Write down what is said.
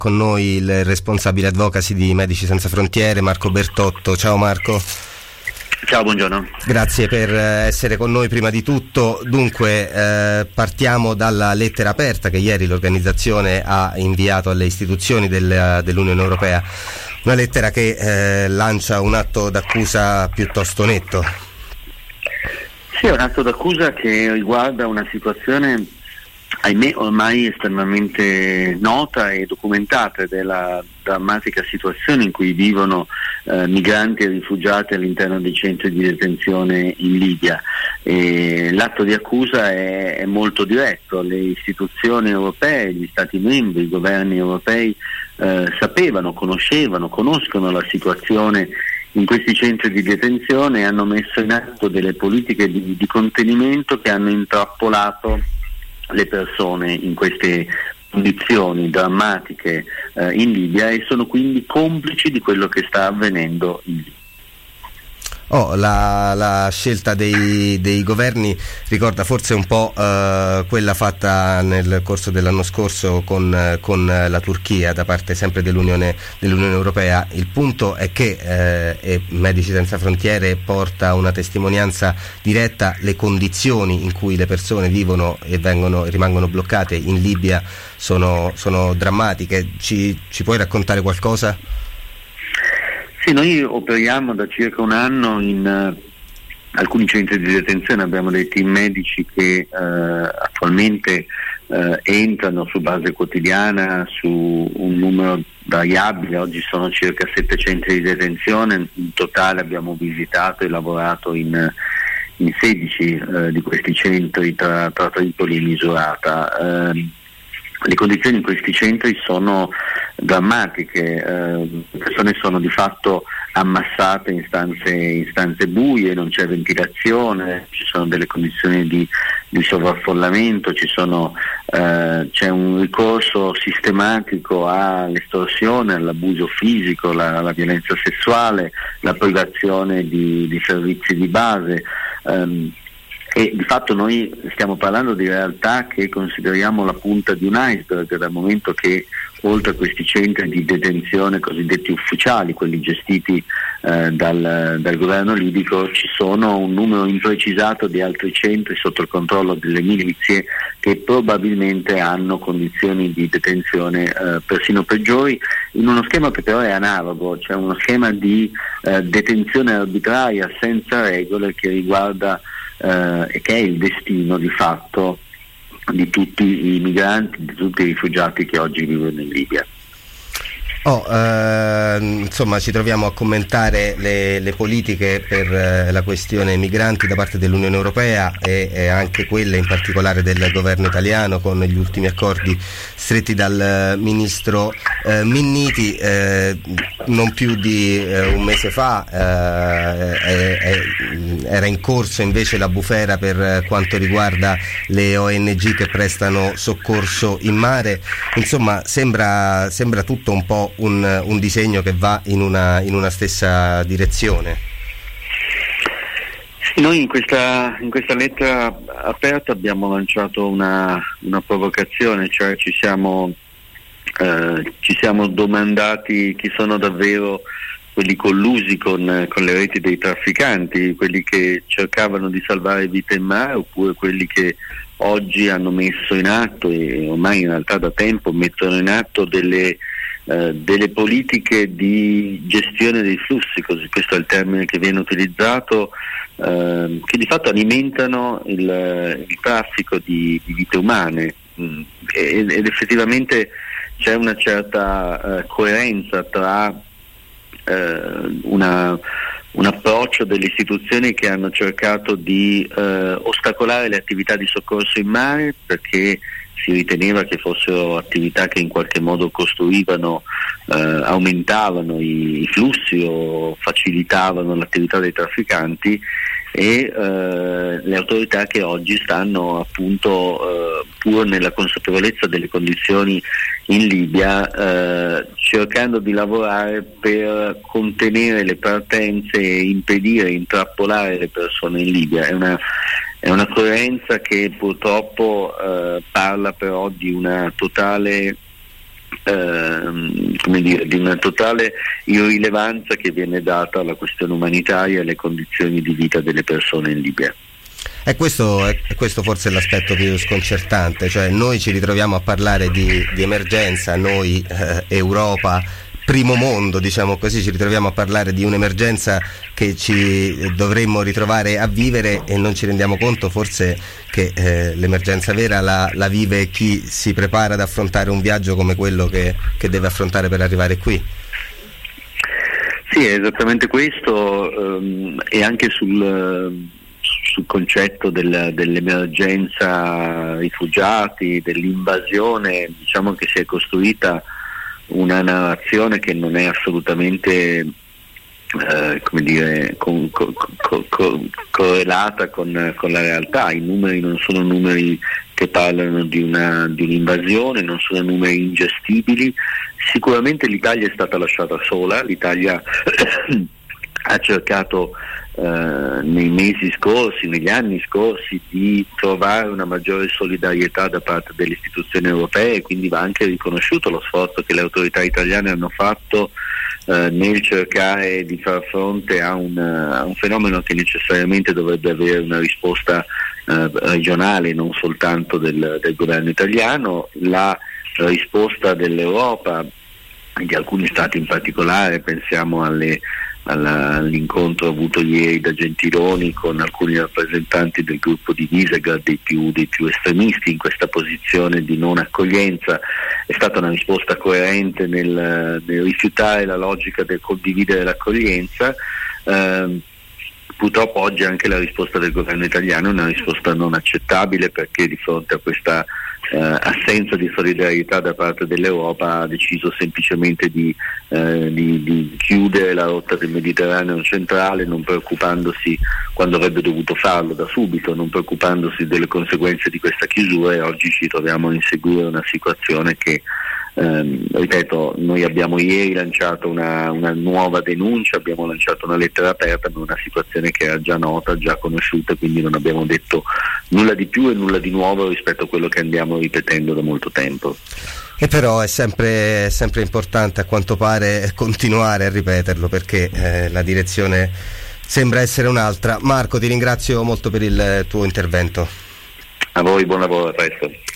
con noi il responsabile advocacy di Medici Senza Frontiere, Marco Bertotto. Ciao Marco. Ciao, buongiorno. Grazie per essere con noi prima di tutto. Dunque, partiamo dalla lettera aperta che ieri l'organizzazione ha inviato alle istituzioni dell'Unione Europea. Una lettera che lancia un atto d'accusa piuttosto netto. Sì, è un atto d'accusa che riguarda una situazione, ahimè, ormai estremamente nota e documentata della drammatica situazione in cui vivono migranti e rifugiati all'interno dei centri di detenzione in Libia. L'atto di accusa è molto diretto. Le istituzioni europee, gli Stati membri, i governi europei conoscono la situazione in questi centri di detenzione e hanno messo in atto delle politiche di contenimento che hanno intrappolato le persone in queste condizioni drammatiche in Libia e sono quindi complici di quello che sta avvenendo in Libia. La scelta dei governi ricorda forse un po' quella fatta nel corso dell'anno scorso con la Turchia da parte sempre dell'Unione Europea. Il punto è che Medici Senza Frontiere porta una testimonianza diretta. Le condizioni in cui le persone vivono e rimangono bloccate in Libia sono drammatiche. Ci puoi raccontare qualcosa? Sì, noi operiamo da circa un anno in alcuni centri di detenzione, abbiamo dei team medici che attualmente entrano su base quotidiana su un numero variabile. Oggi sono circa 7 centri di detenzione, in totale abbiamo visitato e lavorato in 16 di questi centri tra Tripoli e Misurata. Le condizioni in questi centri sono drammatiche, le persone sono di fatto ammassate in stanze buie, non c'è ventilazione, ci sono delle condizioni di sovraffollamento, c'è un ricorso sistematico all'estorsione, all'abuso fisico, alla violenza sessuale, la privazione di servizi di base. E di fatto noi stiamo parlando di realtà che consideriamo la punta di un iceberg, dal momento che oltre a questi centri di detenzione cosiddetti ufficiali, quelli gestiti dal governo libico, ci sono un numero imprecisato di altri centri sotto il controllo delle milizie che probabilmente hanno condizioni di detenzione persino peggiori, in uno schema che però è analogo, cioè uno schema di detenzione arbitraria senza regole che riguarda e che è il destino di fatto di tutti i migranti, di tutti i rifugiati che oggi vivono in Libia. Insomma, ci troviamo a commentare le politiche per la questione migranti da parte dell'Unione Europea e anche quelle in particolare del governo italiano, con gli ultimi accordi stretti dal ministro Minniti. Non più di un mese fa era in corso invece la bufera per quanto riguarda le ONG che prestano soccorso in mare. Insomma, sembra tutto un po' un disegno che va in una stessa direzione. Sì, noi in questa lettera aperta abbiamo lanciato una provocazione, cioè ci siamo domandati chi sono davvero quelli collusi con le reti dei trafficanti, quelli che cercavano di salvare vite in mare, oppure quelli che oggi hanno messo in atto, e ormai in realtà da tempo mettono in atto delle politiche di gestione dei flussi, così questo è il termine che viene utilizzato, che di fatto alimentano il traffico di vite umane, ed effettivamente c'è una certa coerenza tra un approccio delle istituzioni che hanno cercato di ostacolare le attività di soccorso in mare, perché si riteneva che fossero attività che in qualche modo costruivano, aumentavano i flussi o facilitavano l'attività dei trafficanti, e le autorità che oggi stanno appunto pur nella consapevolezza delle condizioni in Libia cercando di lavorare per contenere le partenze e impedire, intrappolare le persone in Libia. È una coerenza che purtroppo parla però di una totale di una totale irrilevanza che viene data alla questione umanitaria e alle condizioni di vita delle persone in Libia. E questo forse è l'aspetto più sconcertante, cioè noi ci ritroviamo a parlare di emergenza, noi Europa, primo mondo, diciamo così, ci ritroviamo a parlare di un'emergenza che ci dovremmo ritrovare a vivere e non ci rendiamo conto forse che l'emergenza vera la vive chi si prepara ad affrontare un viaggio come quello che deve affrontare per arrivare qui. Sì, è esattamente questo, e anche sul concetto dell'emergenza rifugiati, dell'invasione, diciamo che si è costruita una narrazione che non è assolutamente correlata con la realtà. I numeri non sono numeri che parlano di un'invasione, non sono numeri ingestibili. Sicuramente l'Italia è stata lasciata sola, l'Italia ha cercato nei mesi scorsi, negli anni scorsi, di trovare una maggiore solidarietà da parte delle istituzioni europee, e quindi va anche riconosciuto lo sforzo che le autorità italiane hanno fatto nel cercare di far fronte a un fenomeno che necessariamente dovrebbe avere una risposta regionale, non soltanto del governo italiano. La risposta dell'Europa, di alcuni stati in particolare, pensiamo all'incontro avuto ieri da Gentiloni con alcuni rappresentanti del gruppo di Visegrad, dei più estremisti in questa posizione di non accoglienza, è stata una risposta coerente nel rifiutare la logica del condividere l'accoglienza. Purtroppo oggi anche la risposta del governo italiano è una risposta non accettabile, perché di fronte a questa assenza di solidarietà da parte dell'Europa ha deciso semplicemente di chiudere la rotta del Mediterraneo centrale, non preoccupandosi, quando avrebbe dovuto farlo da subito, non preoccupandosi delle conseguenze di questa chiusura, e oggi ci troviamo a inseguire una situazione che ripeto, noi abbiamo ieri lanciato una nuova denuncia, abbiamo lanciato una lettera aperta per una situazione che era già nota, già conosciuta, quindi non abbiamo detto nulla di più e nulla di nuovo rispetto a quello che andiamo ripetendo da molto tempo. E però è sempre importante, a quanto pare, continuare a ripeterlo, perché la direzione sembra essere un'altra. Marco, ti ringrazio molto per il tuo intervento. A voi, buon lavoro, a presto.